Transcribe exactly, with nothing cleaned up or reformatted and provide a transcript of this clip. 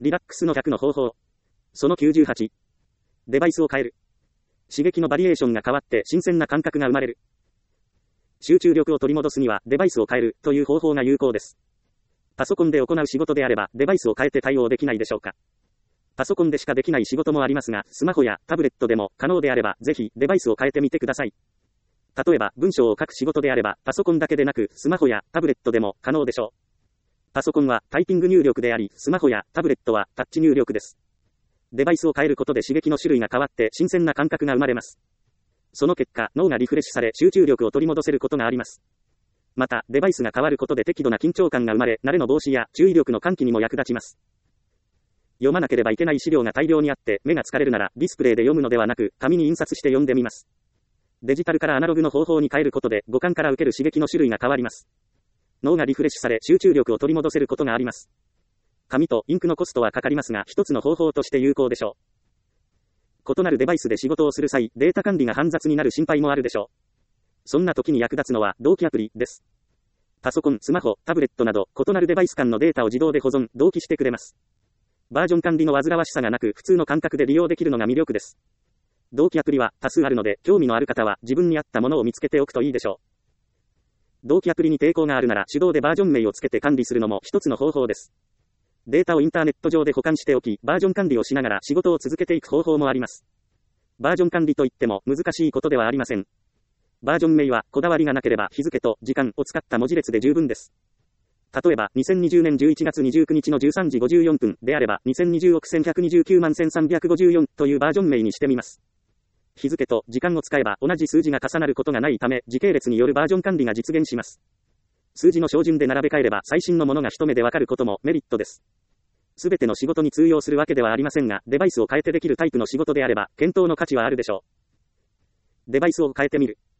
リラックスのひゃくの方法。そのきゅうじゅうはち。デバイスを変える。刺激のバリエーションが変わって新鮮な感覚が生まれる。集中力を取り戻すにはデバイスを変えるという方法が有効です。パソコンで行う仕事であればデバイスを変えて対応できないでしょうか。パソコンでしかできない仕事もありますが、スマホやタブレットでも可能であればぜひデバイスを変えてみてください。例えば文章を書く仕事であればパソコンだけでなくスマホやタブレットでも可能でしょう。パソコンはタイピング入力であり、スマホやタブレットはタッチ入力です。デバイスを変えることで刺激の種類が変わって新鮮な感覚が生まれます。その結果、脳がリフレッシュされ集中力を取り戻せることがあります。また、デバイスが変わることで適度な緊張感が生まれ、慣れの防止や注意力の喚起にも役立ちます。読まなければいけない資料が大量にあって目が疲れるならディスプレイで読むのではなく、紙に印刷して読んでみます。デジタルからアナログの方法に変えることで五感から受ける刺激の種類が変わります。脳がリフレッシュされ集中力を取り戻せることがあります。紙とインクのコストはかかりますが、一つの方法として有効でしょう。異なるデバイスで仕事をする際、データ管理が煩雑になる心配もあるでしょう。そんな時に役立つのは同期アプリです。パソコン、スマホ、タブレットなど異なるデバイス間のデータを自動で保存、同期してくれます。バージョン管理の煩わしさがなく、普通の感覚で利用できるのが魅力です。同期アプリは多数あるので、興味のある方は自分に合ったものを見つけておくといいでしょう。同期アプリに抵抗があるなら手動でバージョン名をつけて管理するのも一つの方法です。データをインターネット上で保管しておき、バージョン管理をしながら仕事を続けていく方法もあります。バージョン管理といっても難しいことではありません。バージョン名はこだわりがなければ日付と時間を使った文字列で十分です。例えばにせんにじゅうねんじゅういちがつにじゅうくにちのじゅうさんじごじゅうよんぷんであればにせんにじゅうおくせんひゃくにじゅうきゅうまんせんさんびゃくごじゅうよんというバージョン名にしてみます。日付と時間を使えば同じ数字が重なることがないため時系列によるバージョン管理が実現します。数字の照準で並べ替えれば最新のものが一目でわかることもメリットです。すべての仕事に通用するわけではありませんが、デバイスを変えてできるタイプの仕事であれば検討の価値はあるでしょう。デバイスを変えてみる。